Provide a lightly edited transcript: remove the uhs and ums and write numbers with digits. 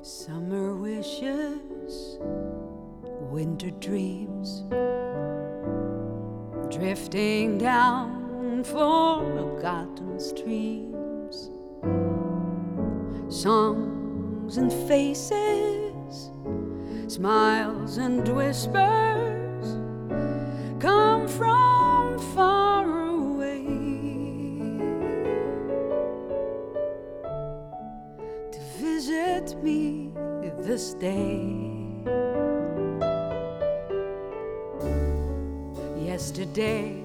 Summer wishes, winter dreams, drifting down forgotten streams, songs and faces, smiles and whispers come from far away to visit me this day. Yesterday